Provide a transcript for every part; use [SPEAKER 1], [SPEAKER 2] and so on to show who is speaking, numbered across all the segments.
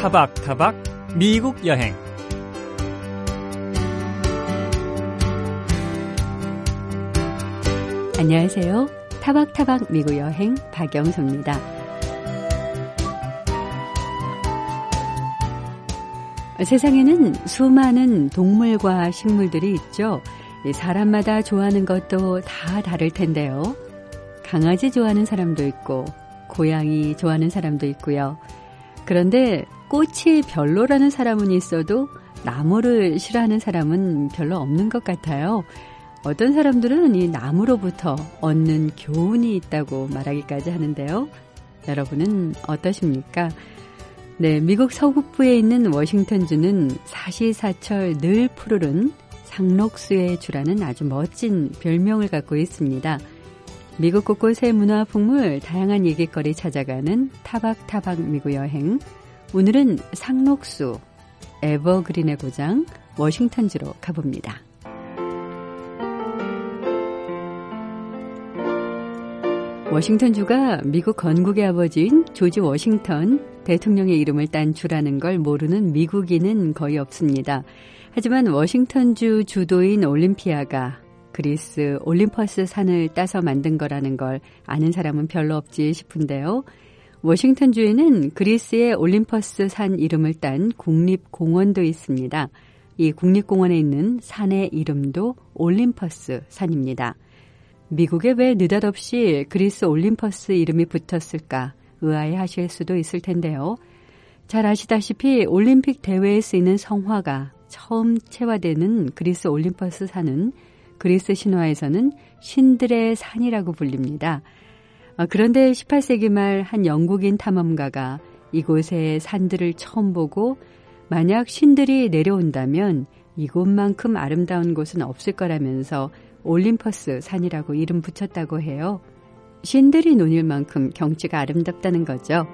[SPEAKER 1] 타박타박 미국 여행.
[SPEAKER 2] 안녕하세요. 타박타박 미국 여행 박영서입니다. 세상에는 수많은 동물과 식물들이 있죠. 사람마다 좋아하는 것도 다 다를 텐데요. 강아지 좋아하는 사람도 있고 고양이 좋아하는 사람도 있고요. 그런데 꽃이 별로라는 사람은 있어도 나무를 싫어하는 사람은 별로 없는 것 같아요. 어떤 사람들은 이 나무로부터 얻는 교훈이 있다고 말하기까지 하는데요. 여러분은 어떠십니까? 네, 미국 서북부에 있는 워싱턴주는 사시사철 늘 푸르른 상록수의 주라는 아주 멋진 별명을 갖고 있습니다. 미국 곳곳의 문화풍물, 다양한 얘기거리 찾아가는 타박타박 미국 여행. 오늘은 상록수, 에버그린의 고장 워싱턴주로 가봅니다. 워싱턴주가 미국 건국의 아버지인 조지 워싱턴 대통령의 이름을 딴 주라는 걸 모르는 미국인은 거의 없습니다. 하지만 워싱턴주 주도인 올림피아가 그리스 올림퍼스 산을 따서 만든 거라는 걸 아는 사람은 별로 없지 싶은데요. 워싱턴주에는 그리스의 올림퍼스 산 이름을 딴 국립공원도 있습니다. 이 국립공원에 있는 산의 이름도 올림퍼스 산입니다. 미국에 왜 느닷없이 그리스 올림퍼스 이름이 붙었을까 의아해하실 수도 있을 텐데요. 잘 아시다시피 올림픽 대회에 쓰이는 성화가 처음 채화되는 그리스 올림퍼스 산은 그리스 신화에서는 신들의 산이라고 불립니다. 그런데 18세기 말 한 영국인 탐험가가 이곳의 산들을 처음 보고 만약 신들이 내려온다면 이곳만큼 아름다운 곳은 없을 거라면서 올림퍼스 산이라고 이름 붙였다고 해요. 신들이 논일 만큼 경치가 아름답다는 거죠.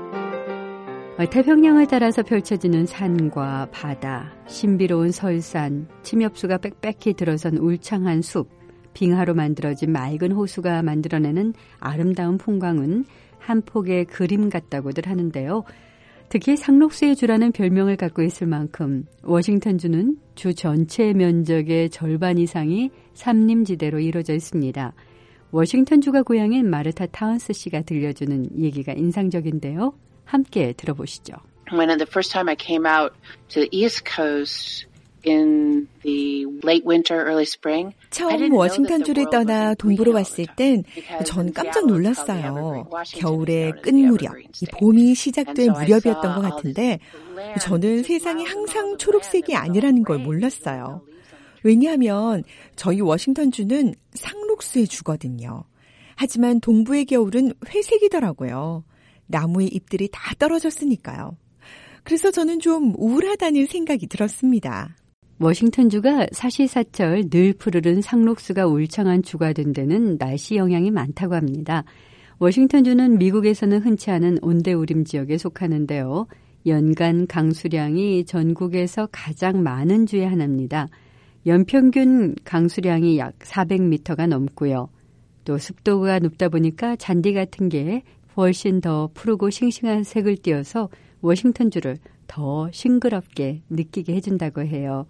[SPEAKER 2] 태평양을 따라서 펼쳐지는 산과 바다, 신비로운 설산, 침엽수가 빽빽히 들어선 울창한 숲, 빙하로 만들어진 맑은 호수가 만들어내는 아름다운 풍광은 한 폭의 그림 같다고들 하는데요. 특히 상록수의 주라는 별명을 갖고 있을 만큼 워싱턴주는 주 전체 면적의 절반 이상이 산림지대로 이루어져 있습니다. 워싱턴주가 고향인 마르타 타운스 씨가 들려주는 얘기가 인상적인데요. 함께 들어보시죠.
[SPEAKER 3] When the first time I came out to the East Coast in the late winter, early spring,
[SPEAKER 4] 처음 워싱턴주를 떠나 동부로 왔을 땐 전 깜짝 놀랐어요. 겨울의 끝 무렵, 이 봄이 시작될 무렵이었던 것 같은데 저는 세상이 항상 초록색이 아니라는 걸 몰랐어요. 왜냐하면 저희 워싱턴주는 상록수의 주거든요. 하지만 동부의 겨울은 회색이더라고요. 나무의 잎들이 다 떨어졌으니까요. 그래서 저는 좀 우울하다는 생각이 들었습니다.
[SPEAKER 2] 워싱턴주가 사시사철 늘 푸르른 상록수가 울창한 주가 된 데는 날씨 영향이 많다고 합니다. 워싱턴주는 미국에서는 흔치 않은 온대우림 지역에 속하는데요. 연간 강수량이 전국에서 가장 많은 주의 하나입니다. 연평균 강수량이 약 400m가 넘고요. 또 습도가 높다 보니까 잔디 같은 게 훨씬 더 푸르고 싱싱한 색을 띄어서 워싱턴주를 더 싱그럽게 느끼게 해준다고 해요.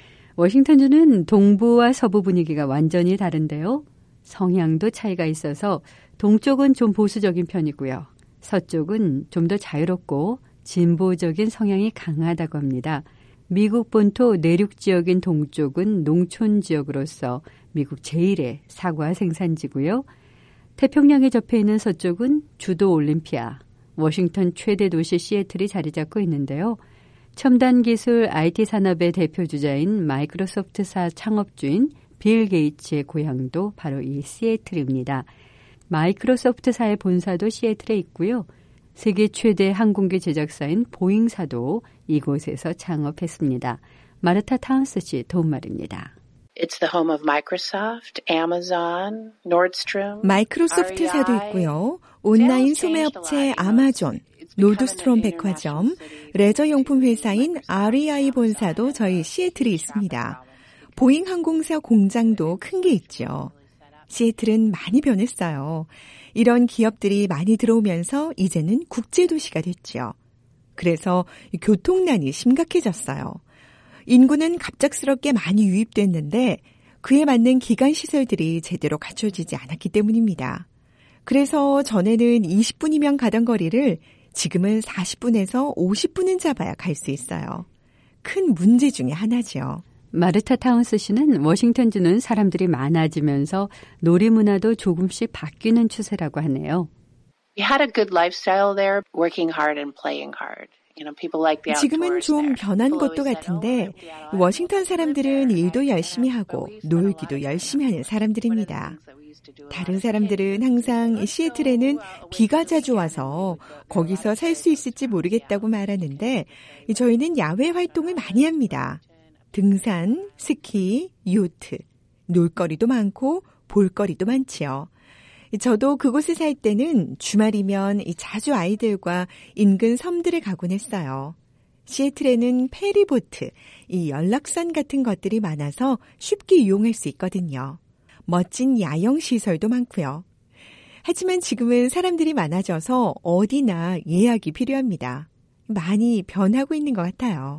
[SPEAKER 2] 워싱턴주는 동부와 서부 분위기가 완전히 다른데요. 성향도 차이가 있어서 동쪽은 좀 보수적인 편이고요. 서쪽은 좀 더 자유롭고 진보적인 성향이 강하다고 합니다. 미국 본토 내륙 지역인 동쪽은 농촌 지역으로서 미국 제1의 사과 생산지고요. 태평양에 접해 있는 서쪽은 주도 올림피아, 워싱턴 최대 도시 시애틀이 자리 잡고 있는데요. 첨단 기술 IT 산업의 대표주자인 마이크로소프트사 창업주인 빌 게이츠의 고향도 바로 이 시애틀입니다. 마이크로소프트사의 본사도 시애틀에 있고요. 세계 최대 항공기 제작사인 보잉사도 이곳에서 창업했습니다. 마르타 타운스 씨 도움말입니다.
[SPEAKER 3] It's the home of Microsoft, Amazon, Nordstrom,
[SPEAKER 4] 마이크로소프트사도 있고요. 온라인 소매업체 아마존, 노드스트롬 백화점, 레저용품 회사인 REI 본사도 저희 시애틀에 있습니다. 보잉 항공사 공장도 큰 게 있죠. 시애틀은 많이 변했어요. 이런 기업들이 많이 들어오면서 이제는 국제도시가 됐죠. 그래서 교통난이 심각해졌어요. 인구는 갑작스럽게 많이 유입됐는데 그에 맞는 기관 시설들이 제대로 갖춰지지 않았기 때문입니다. 그래서 전에는 20분이면 가던 거리를 지금은 40분에서 50분은 잡아야 갈 수 있어요. 큰 문제 중에 하나죠.
[SPEAKER 2] 마르타 타운스 씨는 워싱턴주는 사람들이 많아지면서 놀이 문화도 조금씩 바뀌는 추세라고 하네요.
[SPEAKER 3] We had a good lifestyle there, working hard and playing hard.
[SPEAKER 4] 지금은 좀 변한 것도 같은데 워싱턴 사람들은 일도 열심히 하고 놀기도 열심히 하는 사람들입니다. 다른 사람들은 항상 시애틀에는 비가 자주 와서 거기서 살 수 있을지 모르겠다고 말하는데 저희는 야외 활동을 많이 합니다. 등산, 스키, 요트, 놀거리도 많고 볼거리도 많지요. 저도 그곳에 살 때는 주말이면 자주 아이들과 인근 섬들을 가곤 했어요. 시애틀에는 페리보트, 이 연락선 같은 것들이 많아서 쉽게 이용할 수 있거든요. 멋진 야영 시설도 많고요. 하지만 지금은 사람들이 많아져서 어디나 예약이 필요합니다. 많이 변하고 있는 것 같아요.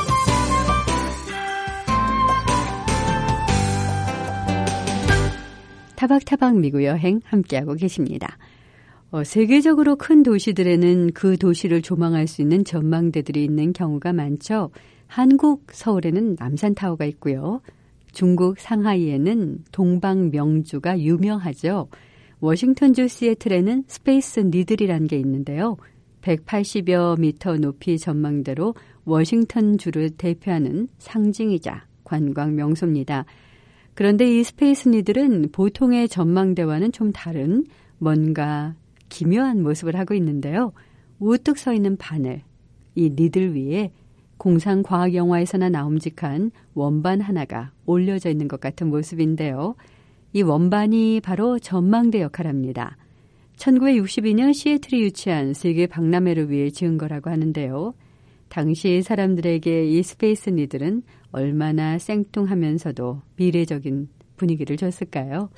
[SPEAKER 2] 타박타박 미국 여행 함께하고 계십니다. 세계적으로 큰 도시들에는 그 도시를 조망할 수 있는 전망대들이 있는 경우가 많죠. 한국 서울에는 남산타워가 있고요. 중국 상하이에는 동방명주가 유명하죠. 워싱턴주 시애틀에는 스페이스 니들이라는 게 있는데요. 180여 미터 높이 전망대로 워싱턴주를 대표하는 상징이자 관광 명소입니다. 그런데 이 스페이스 니들은 보통의 전망대와는 좀 다른 뭔가 기묘한 모습을 하고 있는데요. 우뚝 서 있는 바늘, 이 니들 위에 공상과학영화에서나 나옴직한 원반 하나가 올려져 있는 것 같은 모습인데요. 이 원반이 바로 전망대 역할을 합니다. 1962년 시애틀이 유치한 세계 박람회를 위해 지은 거라고 하는데요. 당시 사람들에게 이 스페이스 니들은 얼마나 생뚱하면서도 미래적인 분위기를 줬을까요?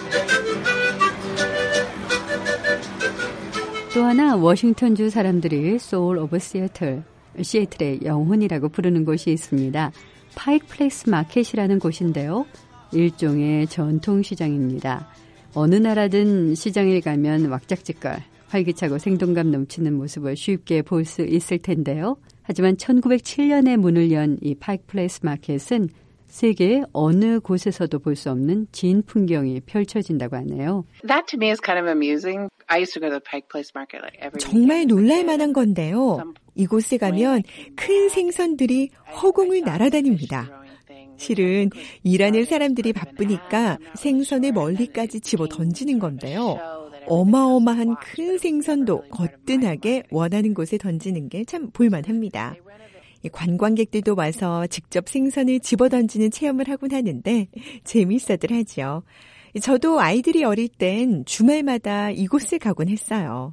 [SPEAKER 2] 또 하나 워싱턴주 사람들이 소울 오브 시애틀, 시애틀의 영혼이라고 부르는 곳이 있습니다. 파이크 플레이스 마켓이라는 곳인데요. 일종의 전통시장입니다. 어느 나라든 시장에 가면 왁작지껄, 활기차고 생동감 넘치는 모습을 쉽게 볼 수 있을 텐데요. 하지만 1907년에 문을 연 이 파이크 플레이스 마켓은 세계 어느 곳에서도 볼 수 없는 진 풍경이 펼쳐진다고 하네요.
[SPEAKER 3] That to me is kind of amusing. I used to go to the Pike Place Market like every
[SPEAKER 4] 정말 놀랄 만한 건데요. 이곳에 가면 큰 생선들이 허공을 날아다닙니다. 실은 일하는 사람들이 바쁘니까 생선을 멀리까지 집어 던지는 건데요. 어마어마한 큰 생선도 거뜬하게 원하는 곳에 던지는 게 참 볼만합니다. 관광객들도 와서 직접 생선을 집어 던지는 체험을 하곤 하는데 재미있어들 하죠. 저도 아이들이 어릴 땐 주말마다 이곳을 가곤 했어요.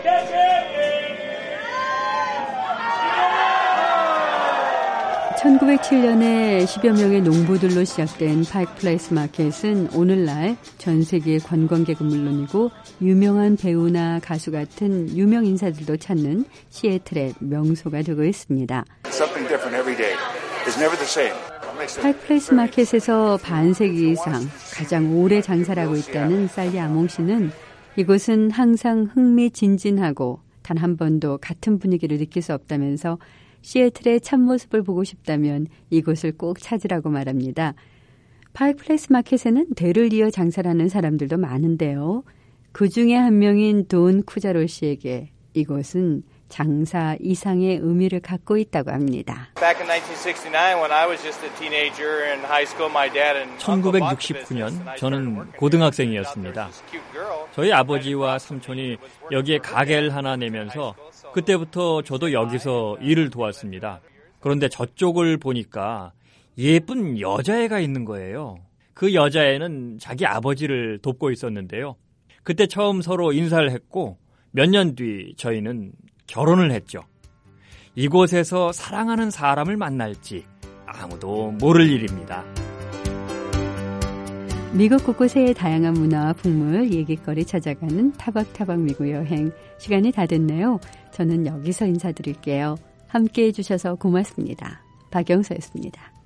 [SPEAKER 2] 1907년에 10여 명의 농부들로 시작된 파이크 플레이스 마켓은 오늘날 전 세계 관광객은 물론이고 유명한 배우나 가수 같은 유명 인사들도 찾는 시애틀의 명소가 되고 있습니다. 파이크 플레이스 마켓에서 반세기 이상 가장 오래 장사를 하고 있다는 살리 아몽 씨는 이곳은 항상 흥미진진하고 단 한 번도 같은 분위기를 느낄 수 없다면서 시애틀의 참모습을 보고 싶다면 이곳을 꼭 찾으라고 말합니다. 파이크 플레이스 마켓에는 대를 이어 장사를 하는 사람들도 많은데요. 그중에 한 명인 돈 쿠자로 씨에게 이곳은 장사 이상의 의미를 갖고 있다고 합니다.
[SPEAKER 1] 1969년 저는 고등학생이었습니다. 저희 아버지와 삼촌이 여기에 가게를 하나 내면서 그때부터 저도 여기서 일을 도왔습니다. 그런데 저쪽을 보니까 예쁜 여자애가 있는 거예요. 그 여자애는 자기 아버지를 돕고 있었는데요. 그때 처음 서로 인사를 했고 몇 년 뒤 저희는 결혼을 했죠. 이곳에서 사랑하는 사람을 만날지 아무도 모를 일입니다.
[SPEAKER 2] 미국 곳곳의 다양한 문화와 풍물, 얘기거리 찾아가는 타박타박 미국 여행 시간이 다 됐네요. 저는 여기서 인사드릴게요. 함께해 주셔서 고맙습니다. 박영서였습니다.